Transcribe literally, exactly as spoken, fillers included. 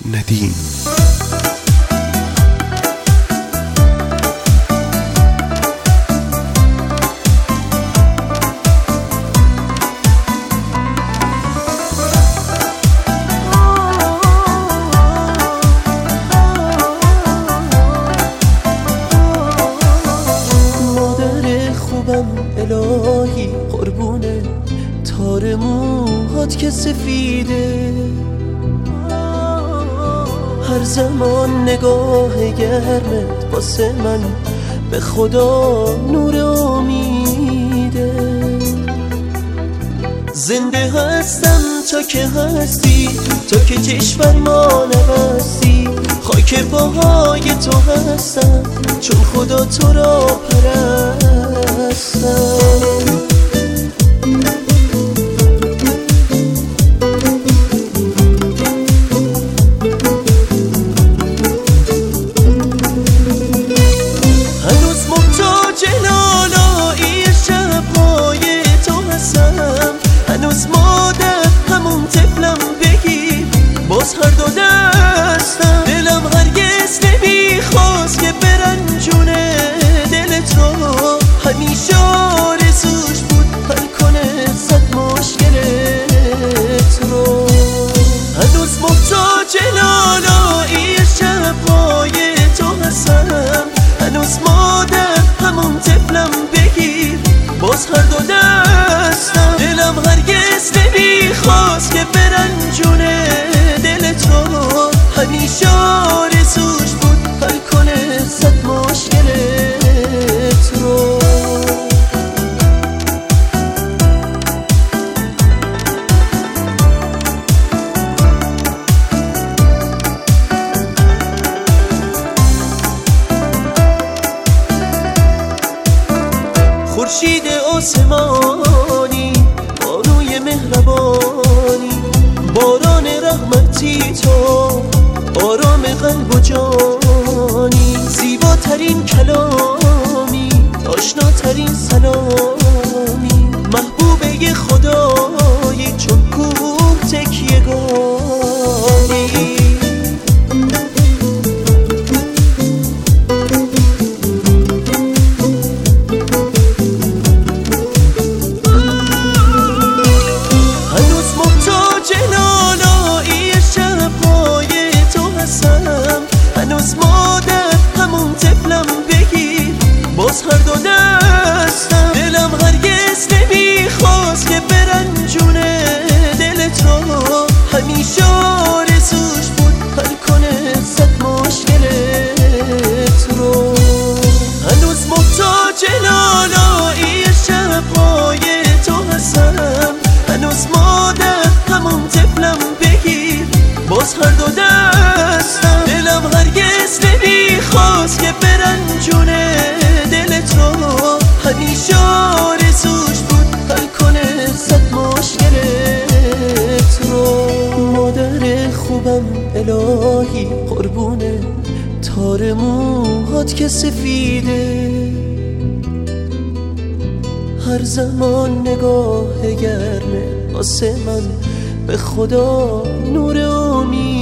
ندیم. الهی قربونه تار موهات که سفیده، هر زمان نگاه گرمت واسه من به خدا نور امیده. زنده هستم تا که هستی، تا که کشور ما نبستی، خاک پاهای تو هستم چون خدا تو را پرستم. هنوز محتاج لالایی شب‌های تو هستم، هنوز مادر همون طفلم بگیر باز هر دو دستم. دلم هرگز نمیخواست که برنجونه دل تو، همیشه آرزوش بود حل کنه صد مشکلت رو. هنوز محتاج لالایی شب‌های تو هستم، هنوز مادر همون طفلم بگیر باز هر دو دستم. دلم هرگز نمیخواست که برنجونه دل تو، همیشه آرزوش بود حل کنه صد مشکلت رو. خورشید آسمانی، بانوی مهربانی، باران رحمتی تو، آرام قلب و جانی، زیباترین کلامی، آشناترین سلامی، محبوبه خدایی چون کوه تکیه‌گاهی. هنوز مادر همون طفلم بگیر باز هر دو دستم. دلم هرگز نمیخواست که برنجونه دل تو، همیشه آرزوش بود حل کنه صد مشکلت رو. هنوز محتاج لالایی شب‌های تو هستم، هنوز مادر همون طفلم بگیر باز هر دو دستم. دلم هرگز نمیخواست که برنجونه دل تو، همیشه آرزوش بود حل کنه صد مشکلت رو. مادر خوبم الهی قربونه تار موهات که سفیده، هر زمان نگاه گرمه واسه من به خدا نور امید.